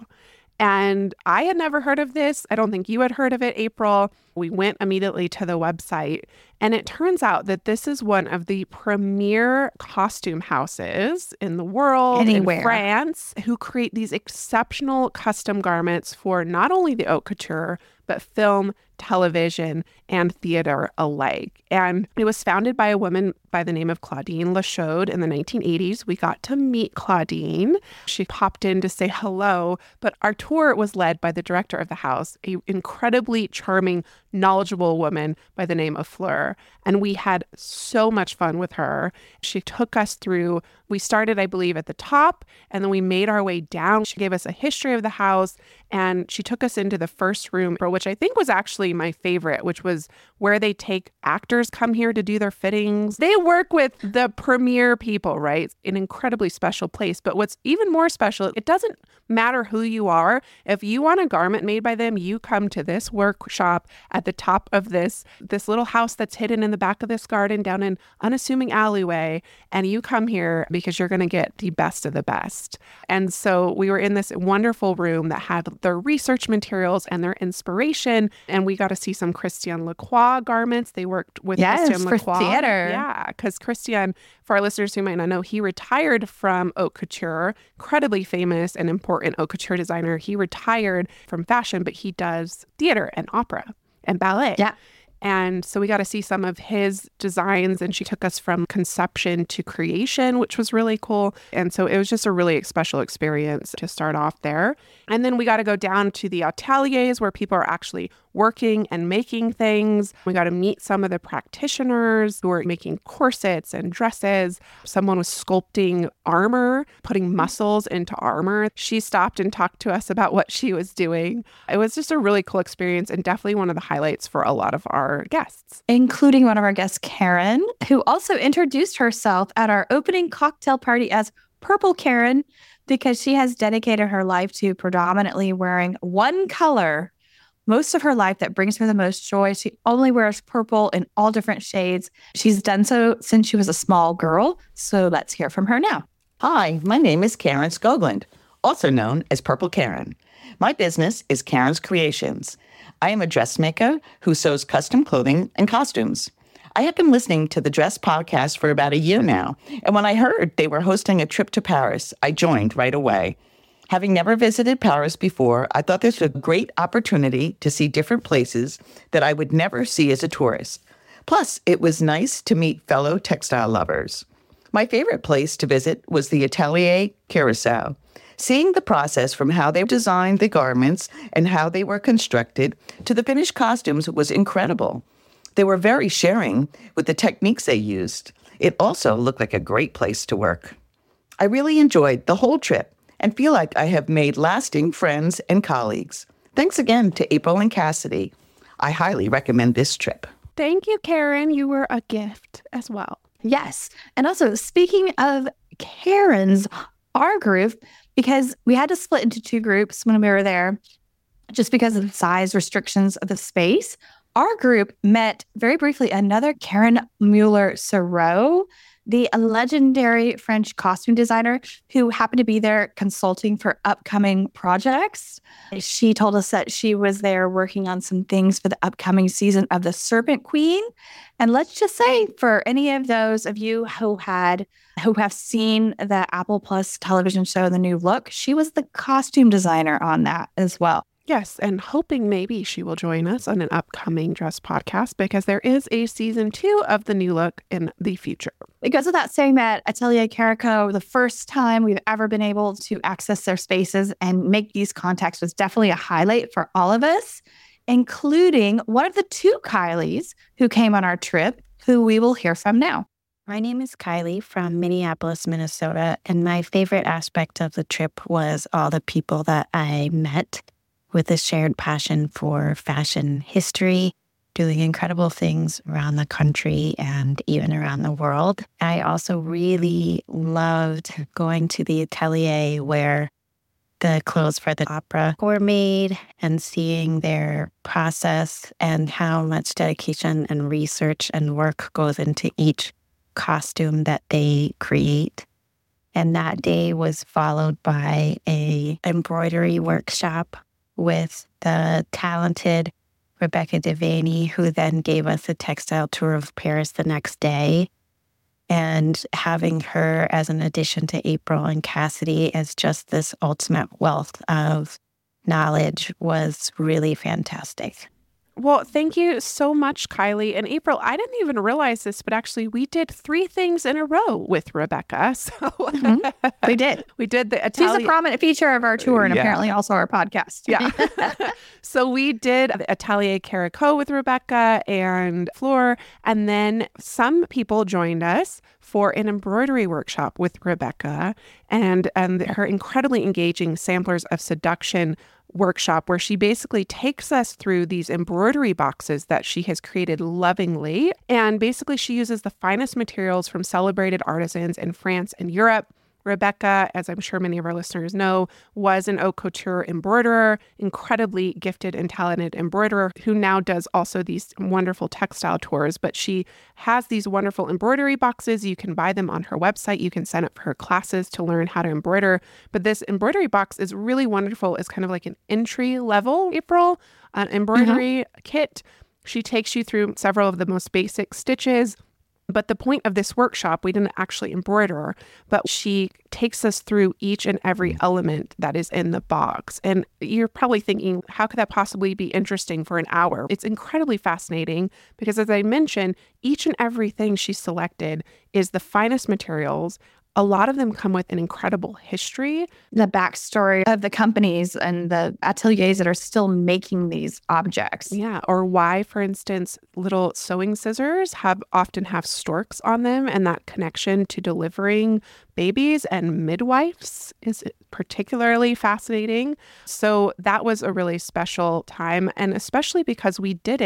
And I had never heard of this. I don't think you had heard of it, April. We went immediately to the website, and it turns out that this is one of the premier costume houses in the world, Anywhere. in France, who create these exceptional custom garments for not only the haute couture, but film, television, and theater alike. And it was founded by a woman by the name of Claudine Lachaude in the nineteen eighties. We got to meet Claudine. She popped in to say hello, but our tour was led by the director of the house, an incredibly charming, knowledgeable woman by the name of Fleur. And we had so much fun with her. She took us through, we started, I believe, at the top, and then we made our way down. She gave us a history of the house, and she took us into the first room, which I think was actually my favorite, which was where they take actors come here to do their fittings. They work with the premier people, right? It's an incredibly special place. But what's even more special, it doesn't matter who you are. If you want a garment made by them, you come to this workshop at the top of this, this little house that's hidden in the back of this garden down an unassuming alleyway. And you come here because you're going to get the best of the best. And so we were in this wonderful room that had their research materials and their inspiration. And we got to see some Christian Lacroix garments. They worked with Yes, Christian for Lacroix. theater. Yeah, because Christian, for our listeners who might not know, he retired from haute couture, incredibly famous and important haute couture designer. He retired from fashion, but he does theater and opera and ballet. Yeah. And so we got to see some of his designs, and she took us from conception to creation, which was really cool. And so it was just a really special experience to start off there. And then we got to go down to the ateliers where people are actually working and making things. We got to meet some of the practitioners who are making corsets and dresses. Someone was sculpting armor, putting muscles into armor. She stopped and talked to us about what she was doing. It was just a really cool experience and definitely one of the highlights for a lot of our our guests, including one of our guests, Karen, who also introduced herself at our opening cocktail party as Purple Karen, because she has dedicated her life to predominantly wearing one color most of her life that brings her the most joy. She only wears purple in all different shades. She's done so since she was a small girl. So let's hear from her now. Hi, my name is Karen Skoglund, also known as Purple Karen. My business is Karen's Creations. I am a dressmaker who sews custom clothing and costumes. I have been listening to the Dress podcast for about a year now, and when I heard they were hosting a trip to Paris, I joined right away. Having never visited Paris before, I thought this was a great opportunity to see different places that I would never see as a tourist. Plus, it was nice to meet fellow textile lovers. My favorite place to visit was the Atelier Carousel. Seeing the process from how they designed the garments and how they were constructed to the finished costumes was incredible. They were very sharing with the techniques they used. It also looked like a great place to work. I really enjoyed the whole trip and feel like I have made lasting friends and colleagues. Thanks again to April and Cassidy. I highly recommend this trip. Thank you, Karen. You were a gift as well. Yes. And also, speaking of Karen's, our group, because we had to split into two groups when we were there, just because of the size restrictions of the space, our group met very briefly another Karen Mueller-Sereau, the legendary French costume designer who happened to be there consulting for upcoming projects. She told us that she was there working on some things for the upcoming season of The Serpent Queen. And let's just say, for any of those of you who had who have seen the Apple Plus television show, The New Look, she was the costume designer on that as well. Yes, and hoping maybe she will join us on an upcoming Dress podcast, because there is a season two of The New Look in the future. It goes without saying that Atelier Caraco, the first time we've ever been able to access their spaces and make these contacts, was definitely a highlight for all of us, including one of the two Kylies who came on our trip, who we will hear from now. My name is Kylie from Minneapolis, Minnesota, and my favorite aspect of the trip was all the people that I met with a shared passion for fashion history, doing incredible things around the country and even around the world. I also really loved going to the atelier where the clothes for the opera were made and seeing their process and how much dedication and research and work goes into each costume that they create. And that day was followed by a embroidery workshop with the talented Rebecca Devaney, who then gave us a textile tour of Paris the next day. And having her as an addition to April and Cassidy as just this ultimate wealth of knowledge was really fantastic. Well, thank you so much, Kylie. And April, I didn't even realize this, but actually we did three things in a row with Rebecca. So mm-hmm. we did. We did the Atelier. She's a prominent feature of our tour and yeah. apparently also our podcast. Yeah. So we did the Atelier Caraco with Rebecca and Fleur. And then some people joined us for an embroidery workshop with Rebecca and, and her incredibly engaging Samplers of Seduction workshop, where she basically takes us through these embroidery boxes that she has created lovingly. And basically she uses the finest materials from celebrated artisans in France and Europe. Rebecca, as I'm sure many of our listeners know, was an haute couture embroiderer, incredibly gifted and talented embroiderer who now does also these wonderful textile tours. But she has these wonderful embroidery boxes. You can buy them on her website. You can sign up for her classes to learn how to embroider. But this embroidery box is really wonderful. It's kind of like an entry level, April, an embroidery mm-hmm. kit. She takes you through several of the most basic stitches. But the point of this workshop, we didn't actually embroider, but she takes us through each and every element that is in the box. And you're probably thinking, how could that possibly be interesting for an hour? It's incredibly fascinating because, as I mentioned, each and everything she selected is the finest materials. A lot of them come with an incredible history. The backstory of the companies and the ateliers that are still making these objects. Yeah. Or why, for instance, little sewing scissors have often have storks on them, and that connection to delivering babies and midwives is particularly fascinating. So that was a really special time, and especially because we did it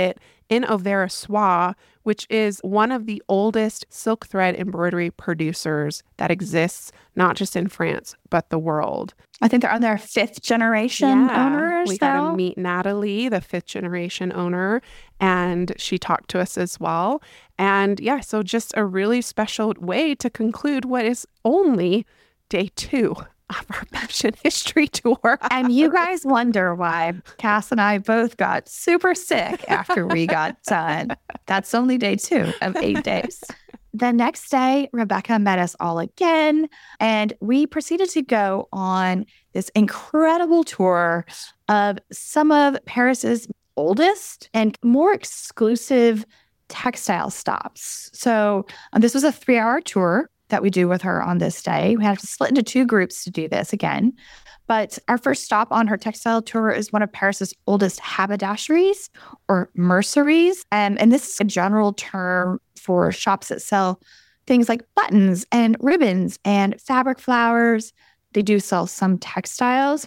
in Auvers-sur-Oise, which is one of the oldest silk thread embroidery producers that exists, not just in France, but the world. I think they're on their fifth generation Yeah, owners. we got to meet Natalie, the fifth generation owner, and she talked to us as well. And yeah, so just a really special way to conclude what is only day two of our fashion history tour. And you guys wonder why Cass and I both got super sick after we got done. That's only day two of eight days. The next day, Rebecca met us all again, and we proceeded to go on this incredible tour of some of Paris's oldest and more exclusive textile stops. So um, this was a three-hour tour that we do with her on this day. We had to split into two groups to do this again. But our first stop on her textile tour is one of Paris's oldest haberdasheries or merceries. Um, and this is a general term for shops that sell things like buttons and ribbons and fabric flowers. They do sell some textiles.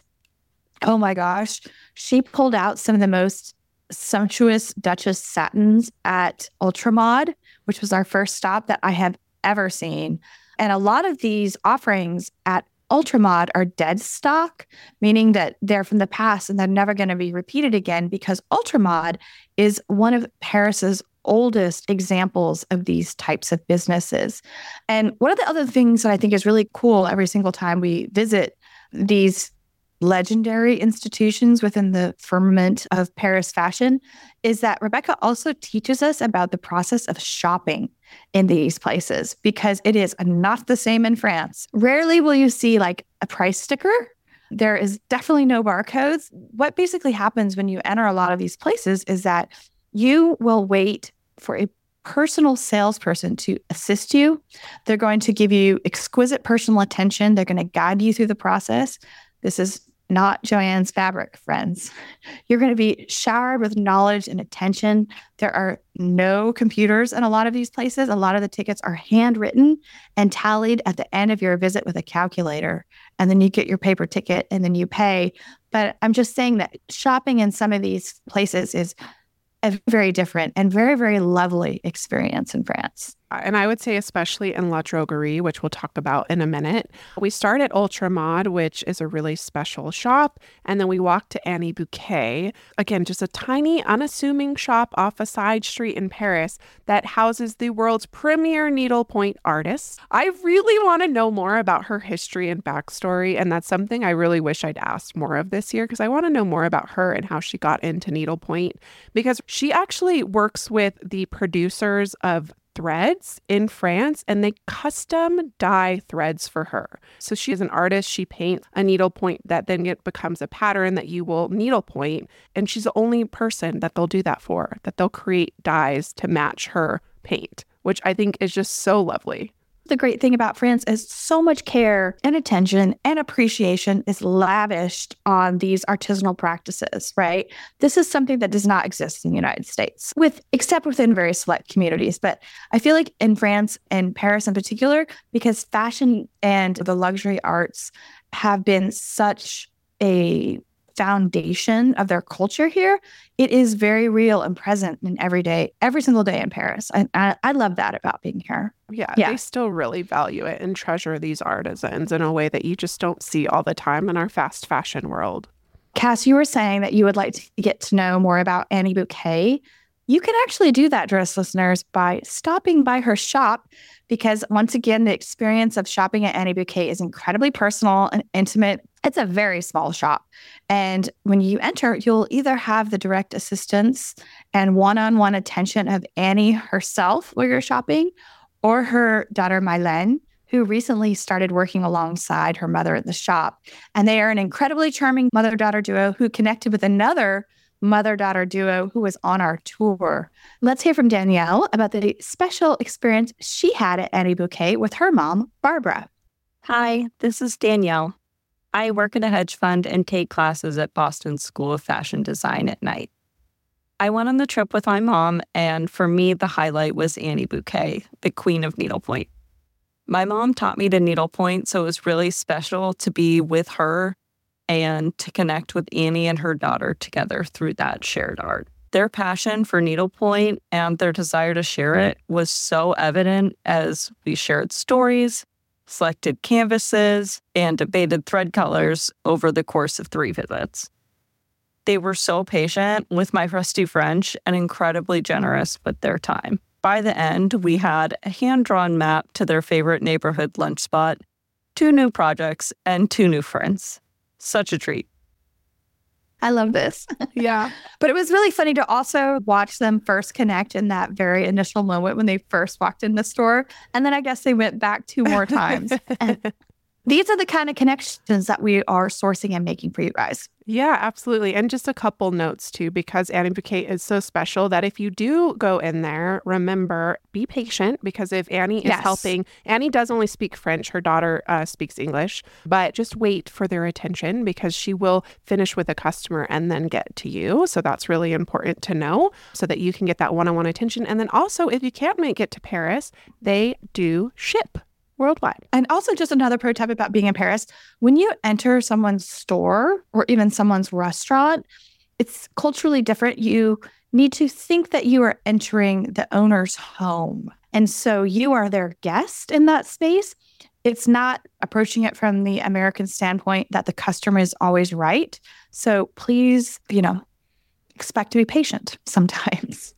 Oh my gosh. She pulled out some of the most sumptuous Duchess satins at Ultramod, which was our first stop that I have ever seen. And a lot of these offerings at Ultramod are dead stock, meaning that they're from the past and they're never going to be repeated again, because Ultramod is one of Paris's oldest examples of these types of businesses. And one of the other things that I think is really cool every single time we visit these legendary institutions within the firmament of Paris fashion is that Rebecca also teaches us about the process of shopping in these places, because it is not the same in France. Rarely will you see like a price sticker. There is definitely no barcodes. What basically happens when you enter a lot of these places is that you will wait for a personal salesperson to assist you. They're going to give you exquisite personal attention. They're going to guide you through the process. This is not Joann's Fabric, friends. You're going to be showered with knowledge and attention. There are no computers in a lot of these places. A lot of the tickets are handwritten and tallied at the end of your visit with a calculator. And then you get your paper ticket and then you pay. But I'm just saying that shopping in some of these places is a very different and very, very lovely experience in France. And I would say especially in La Droguerie, which we'll talk about in a minute. We start at Ultramod, which is a really special shop. And then we walk to Annie Bouquet. Again, just a tiny, unassuming shop off a side street in Paris that houses the world's premier needlepoint artists. I really want to know more about her history and backstory. And that's something I really wish I'd asked more of this year, because I want to know more about her and how she got into needlepoint, because she actually works with the producers of threads in France, and they custom dye threads for her. So she is an artist. She paints a needlepoint that then it becomes a pattern that you will needlepoint. And she's the only person that they'll do that for, that they'll create dyes to match her paint, which I think is just so lovely. The great thing about France is so much care and attention and appreciation is lavished on these artisanal practices, right? This is something that does not exist in the United States, with except within very select communities. But I feel like in France and Paris in particular, because fashion and the luxury arts have been such a foundation of their culture here, it is very real and present in every day, every single day in Paris. And I, I love that about being here. Yeah, Yeah. they still really value it and treasure these artisans in a way that you just don't see all the time in our fast fashion world. Cass, you were saying that you would like to get to know more about Annie Bouquet. You can actually do that, dress listeners, by stopping by her shop, because once again, the experience of shopping at Annie Bouquet is incredibly personal and intimate. It's a very small shop. And when you enter, you'll either have the direct assistance and one-on-one attention of Annie herself while you're shopping, or her daughter, Mylène, who recently started working alongside her mother at the shop. And they are an incredibly charming mother-daughter duo who connected with another mother-daughter duo who was on our tour. Let's hear from Danielle about the special experience she had at Annie Bouquet with her mom, Barbara. Hi, this is Danielle. I work at a hedge fund and take classes at Boston School of Fashion Design at night. I went on the trip with my mom, and for me, the highlight was Annie Bouquet, the queen of needlepoint. My mom taught me to needlepoint, so it was really special to be with her and to connect with Annie and her daughter together through that shared art. Their passion for needlepoint and their desire to share it was so evident as we shared stories, selected canvases, and debated thread colors over the course of three visits. They were so patient with my rusty French and incredibly generous with their time. By the end, we had a hand-drawn map to their favorite neighborhood lunch spot, two new projects, and two new friends. Such a treat. I love this. Yeah. But it was really funny to also watch them first connect in that very initial moment when they first walked in the store. And then I guess they went back two more times. And these are the kind of connections that we are sourcing and making for you guys. Yeah, absolutely. And just a couple notes too, because Annie Bouquet is so special that if you do go in there, remember, be patient, because if Annie is Yes. helping, Annie does only speak French. Her daughter uh, speaks English, but just wait for their attention because she will finish with a customer and then get to you. So that's really important to know so that you can get that one-on-one attention. And then also, if you can't make it to Paris, they do ship worldwide. And also just another pro tip about being in Paris, when you enter someone's store or even someone's restaurant, it's culturally different. You need to think that you are entering the owner's home. And so you are their guest in that space. It's not approaching it from the American standpoint that the customer is always right. So please, you know, expect to be patient sometimes.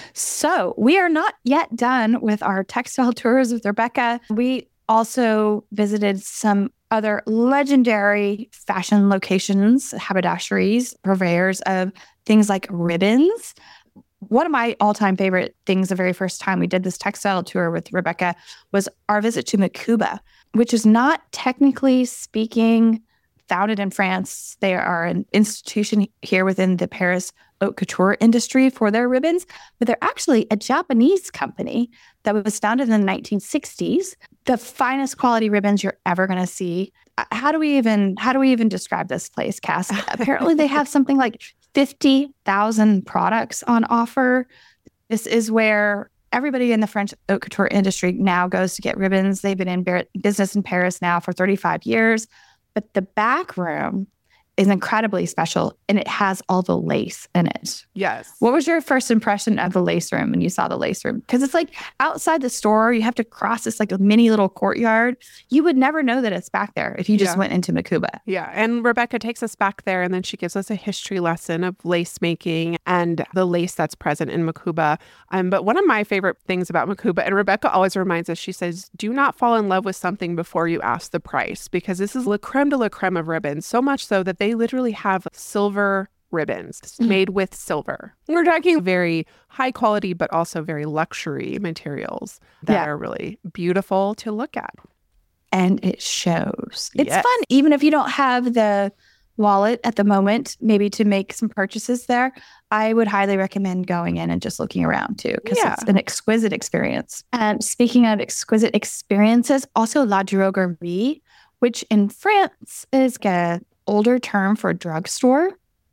So we are not yet done with our textile tours with Rebecca. We also visited some other legendary fashion locations, haberdasheries, purveyors of things like ribbons. One of my all-time favorite things the very first time we did this textile tour with Rebecca was our visit to Makuba, which is not technically speaking founded in France. They are an institution here within the Paris haute couture industry for their ribbons, but they're actually a Japanese company that was founded in the nineteen sixties. The finest quality ribbons you're ever going to see. How do we even how do we even describe this place, Cass? Apparently, they have something like fifty thousand products on offer. This is where everybody in the French haute couture industry now goes to get ribbons. They've been in business in Paris now for thirty-five years. But the back room is incredibly special, and it has all the lace in it. Yes. What was your first impression of the lace room when you saw the lace room? Because it's like outside the store, you have to cross this like a mini little courtyard. You would never know that it's back there if you just Yeah. went into Makuba. Yeah. And Rebecca takes us back there, and then she gives us a history lesson of lace making and the lace that's present in Makuba. Um, but one of my favorite things about Makuba, and Rebecca always reminds us, she says, do not fall in love with something before you ask the price, because this is la creme de la creme of ribbons, so much so that they literally have silver ribbons Mm. made with silver. We're talking very high quality, but also very luxury materials that Yeah. are really beautiful to look at. And it shows. It's Yes. fun, even if you don't have the wallet at the moment, maybe to make some purchases there. I would highly recommend going in and just looking around too, because Yeah. it's an exquisite experience. And speaking of exquisite experiences, also La Droguerie, which in France is a older term for drugstore.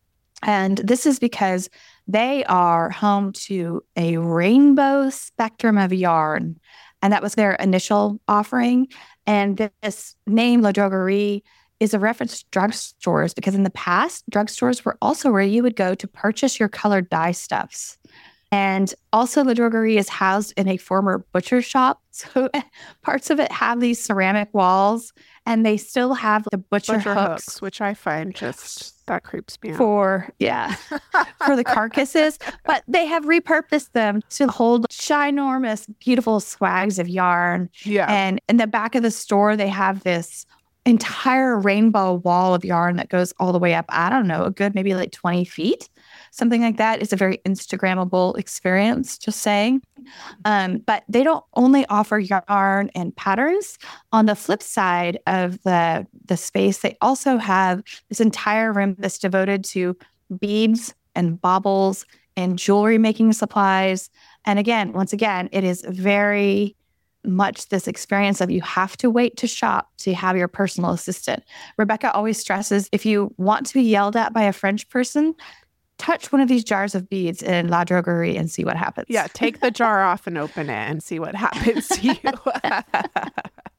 And this is because they are home to a rainbow spectrum of yarn. And that was their initial offering. And this name, La Droguerie, is a reference to drugstores because in the past, drugstores were also where you would go to purchase your colored dye stuffs. And also, La Droguerie is housed in a former butcher shop. So parts of it have these ceramic walls, and they still have the butcher, Butcher hooks, hooks, which I find just, that creeps me out. for, yeah, for the carcasses. But they have repurposed them to hold ginormous, beautiful swags of yarn. Yeah. And in the back of the store, they have this entire rainbow wall of yarn that goes all the way up, I don't know, a good maybe like twenty feet. Something like that is a very Instagrammable experience, just saying. Um, but they don't only offer yarn and patterns. On the flip side of the, the space, they also have this entire room that's devoted to beads and baubles and jewelry making supplies. And again, once again, it is very much this experience of you have to wait to shop to have your personal assistant. Rebecca always stresses, if you want to be yelled at by a French person, touch one of these jars of beads in La Droguerie and see what happens. Yeah, take the jar off and open it and see what happens to you.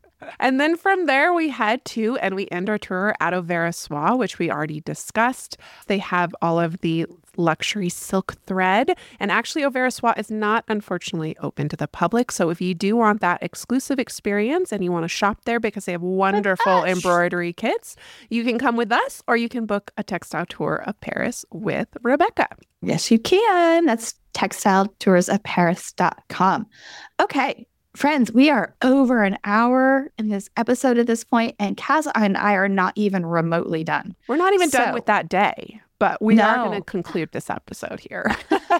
And then from there, we head to and we end our tour at Auvers Soie, which we already discussed. They have all of the luxury silk thread. And actually, Auvers Soie is not, unfortunately, open to the public. So if you do want that exclusive experience and you want to shop there because they have wonderful embroidery kits, you can come with us or you can book a textile tour of Paris with Rebecca. Yes, you can. That's textile tours of paris dot com. Okay. Friends, we are over an hour in this episode at this point, and Kaz and I are not even remotely done. We're not even So- done with that day, but we are No. going to conclude this episode here.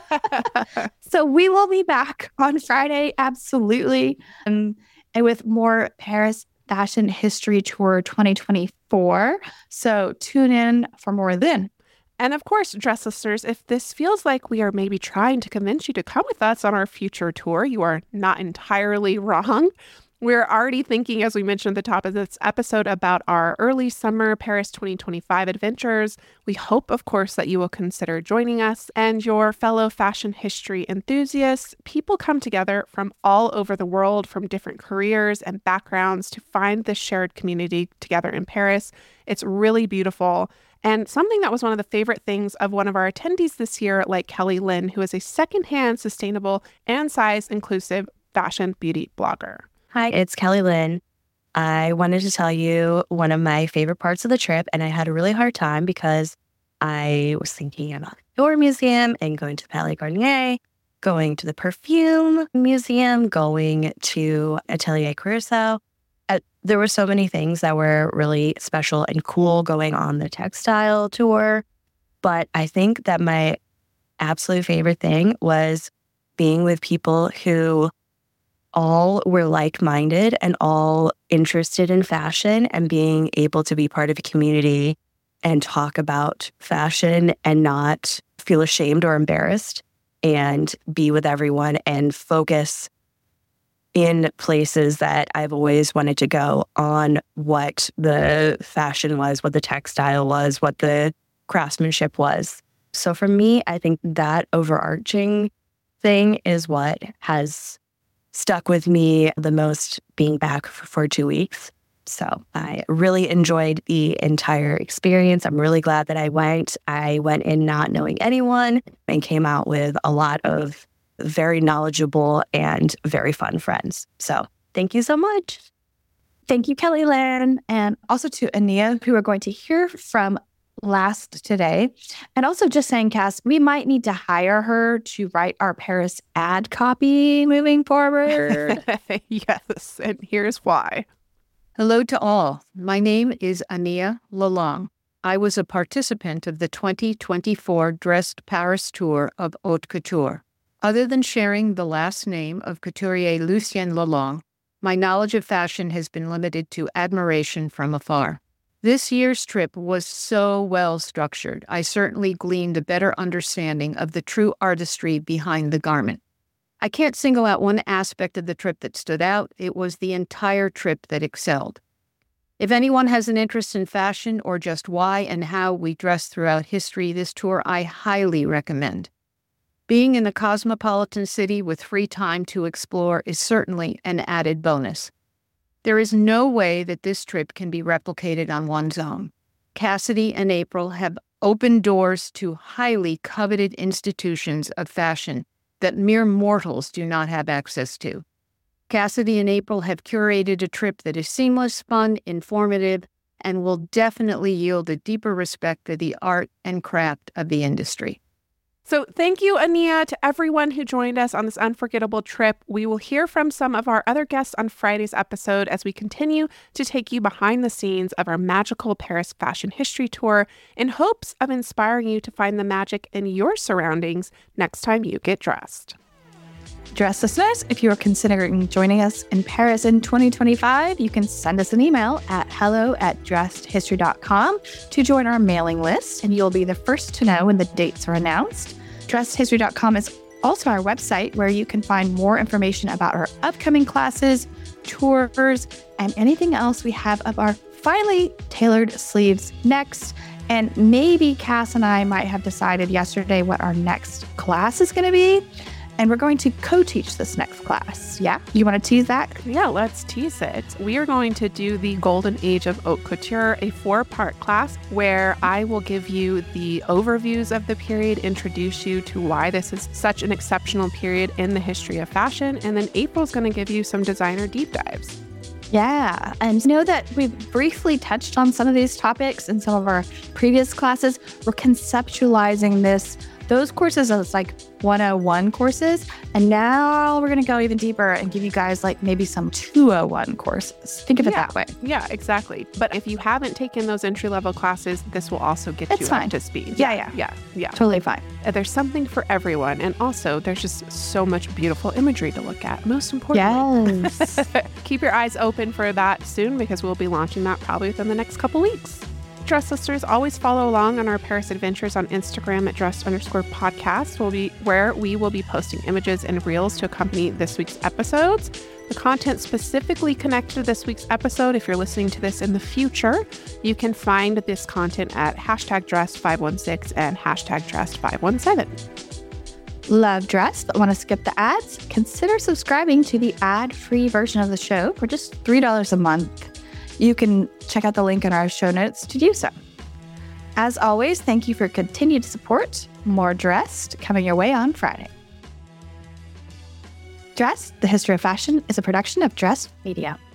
So we will be back on Friday, absolutely, um, and with more Paris Fashion History Tour twenty twenty-four. So tune in for more then. And of course, dress listeners, if this feels like we are maybe trying to convince you to come with us on our future tour, you are not entirely wrong. We're already thinking, as we mentioned at the top of this episode, about our early summer Paris twenty twenty-five adventures. We hope, of course, that you will consider joining us and your fellow fashion history enthusiasts. People come together from all over the world, from different careers and backgrounds to find this shared community together in Paris. It's really beautiful. And something that was one of the favorite things of one of our attendees this year, like Kelly Lynn, who is a secondhand, sustainable, and size-inclusive fashion beauty blogger. Hi, it's Kelly Lynn. I wanted to tell you one of my favorite parts of the trip, and I had a really hard time because I was thinking about the Dior Museum and going to Palais Garnier, going to the Perfume Museum, going to Atelier Caruso. Uh, there were so many things that were really special and cool going on the textile tour, but I think that my absolute favorite thing was being with people who all were like-minded and all interested in fashion, and being able to be part of a community and talk about fashion and not feel ashamed or embarrassed, and be with everyone and focus in places that I've always wanted to go on what the fashion was, what the textile was, what the craftsmanship was. So for me, I think that overarching thing is what has stuck with me the most, being back for, for two weeks. So I really enjoyed the entire experience. I'm really glad that I went. I went in not knowing anyone and came out with a lot of very knowledgeable and very fun friends. So thank you so much. Thank you, Kelly Lynn, and also to Ania, who we're going to hear from last today. And also just saying, Cass, we might need to hire her to write our Paris ad copy moving forward. Yes, and here's why. Hello to all. My name is Ania Lalong. I was a participant of the twenty twenty-four Dressed Paris tour of Haute Couture. Other than sharing the last name of couturier Lucien Lalong, my knowledge of fashion has been limited to admiration from afar. This year's trip was so well structured. I certainly gleaned a better understanding of the true artistry behind the garment. I can't single out one aspect of the trip that stood out. It was the entire trip that excelled. If anyone has an interest in fashion or just why and how we dress throughout history, this tour I highly recommend. Being in a cosmopolitan city with free time to explore is certainly an added bonus. There is no way that this trip can be replicated on one's own. Cassidy and April have opened doors to highly coveted institutions of fashion that mere mortals do not have access to. Cassidy and April have curated a trip that is seamless, fun, informative, and will definitely yield a deeper respect for the art and craft of the industry. So thank you, Ania, to everyone who joined us on this unforgettable trip. We will hear from some of our other guests on Friday's episode as we continue to take you behind the scenes of our magical Paris Fashion History Tour in hopes of inspiring you to find the magic in your surroundings next time you get dressed. Dress listeners, if you are considering joining us in Paris in twenty twenty-five, you can send us an email at hello at dressed history dot com to join our mailing list, and you'll be the first to know when the dates are announced. dressed history dot com is also our website where you can find more information about our upcoming classes, tours, and anything else we have up our finely tailored sleeves next. And maybe Cass and I might have decided yesterday what our next class is going to be. And we're going to co-teach this next class. Yeah? You want to tease that? Yeah, let's tease it. We are going to do the Golden Age of Haute Couture, a four-part class where I will give you the overviews of the period, introduce you to why this is such an exceptional period in the history of fashion, and then April's going to give you some designer deep dives. Yeah, and know that we've briefly touched on some of these topics in some of our previous classes. We're conceptualizing this, those courses as like one oh one courses, and now we're going to go even deeper and give you guys like maybe some two oh one courses. Think of it Yeah. that way. Yeah, exactly. But if you haven't taken those entry-level classes, this will also get It's you fine. up to speed. Yeah, yeah. Yeah, yeah. Totally fine. Uh, There's something for everyone. And also, there's just so much beautiful imagery to look at. Most importantly, Yes. keep your eyes open for that soon because we'll be launching that probably within the next couple weeks. Dress listeners, always follow along on our Paris adventures on Instagram at dressed underscore podcast, will be where we will be posting images and reels to accompany this week's episodes. The content specifically connected to this week's episode, if you're listening to this in the future, you can find this content at hashtag dressed five one six and hashtag dressed five one seven. Love Dress, but want to skip the ads? Consider subscribing to the ad-free version of the show for just three dollars a month. You can check out the link in our show notes to do so. As always, thank you for continued support. More Dressed coming your way on Friday. Dressed, the History of Fashion is a production of Dressed Media.